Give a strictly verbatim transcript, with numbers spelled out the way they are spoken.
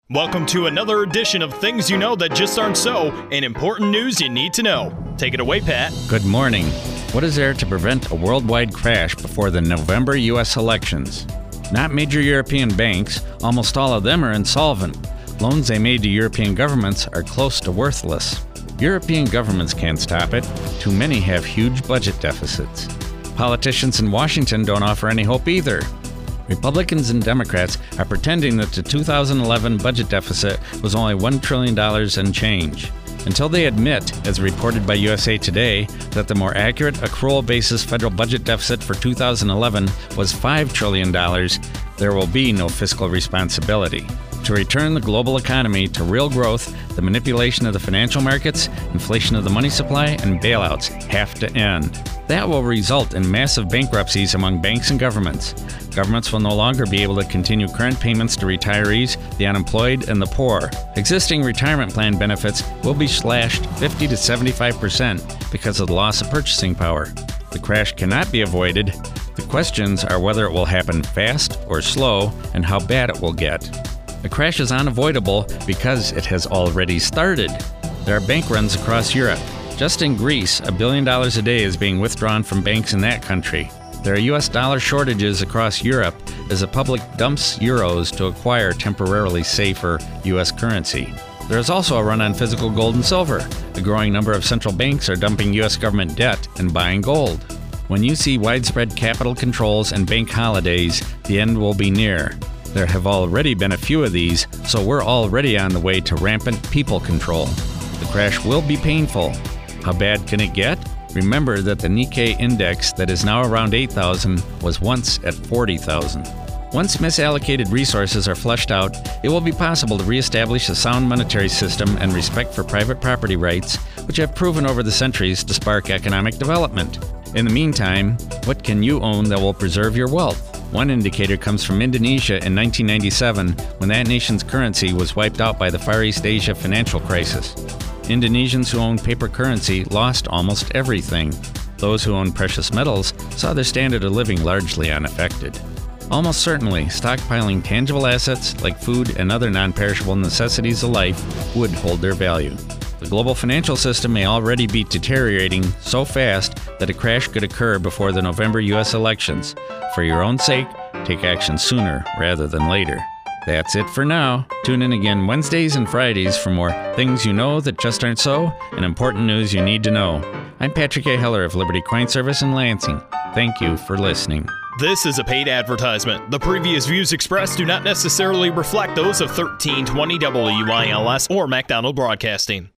Welcome to another edition of Things You Know That Just Aren't So, and important news you need to know. Take it away, Pat. Good morning. What is there to prevent a worldwide crash before the November U S elections? Not major European banks. Almost all of them are insolvent. Loans they made to European governments are close to worthless. European governments can't stop it. Too many have huge budget deficits. Politicians in Washington don't offer any hope either. Republicans and Democrats are pretending that the two thousand eleven budget deficit was only one trillion dollars and change. Until they admit, as reported by U S A Today, that the more accurate accrual basis federal budget deficit for two thousand eleven was five trillion dollars, there will be no fiscal responsibility. To return the global economy to real growth, the manipulation of the financial markets, inflation of the money supply, and bailouts have to end. That will result in massive bankruptcies among banks and governments. Governments will no longer be able to continue current payments to retirees, the unemployed, and the poor. Existing retirement plan benefits will be slashed fifty to seventy-five percent because of the loss of purchasing power. The crash cannot be avoided. The questions are whether it will happen fast or slow, and how bad it will get. The crash is unavoidable because it has already started. There are bank runs across Europe. Just in Greece, a billion dollars a day is being withdrawn from banks in that country. There are U S dollar shortages across Europe as the public dumps euros to acquire temporarily safer U S currency. There is also a run on physical gold and silver. A growing number of central banks are dumping U S government debt and buying gold. When you see widespread capital controls and bank holidays, the end will be near. There have already been a few of these, so we're already on the way to rampant people control. The crash will be painful. How bad can it get? Remember that the Nikkei index that is now around eight thousand was once at forty thousand. Once misallocated resources are flushed out, it will be possible to reestablish a sound monetary system and respect for private property rights, which have proven over the centuries to spark economic development. In the meantime, what can you own that will preserve your wealth? One indicator comes from Indonesia in nineteen ninety-seven, when that nation's currency was wiped out by the Far East Asia financial crisis. Indonesians who owned paper currency lost almost everything. Those who owned precious metals saw their standard of living largely unaffected. Almost certainly, stockpiling tangible assets like food and other non-perishable necessities of life would hold their value. The global financial system may already be deteriorating so fast that a crash could occur before the November U S elections. For your own sake, take action sooner rather than later. That's it for now. Tune in again Wednesdays and Fridays for more Things You Know That Just Aren't So and important news you need to know. I'm Patrick A. Heller of Liberty Coin Service in Lansing. Thank you for listening. This is a paid advertisement. The previous views expressed do not necessarily reflect those of thirteen twenty W I L S or MacDonald Broadcasting.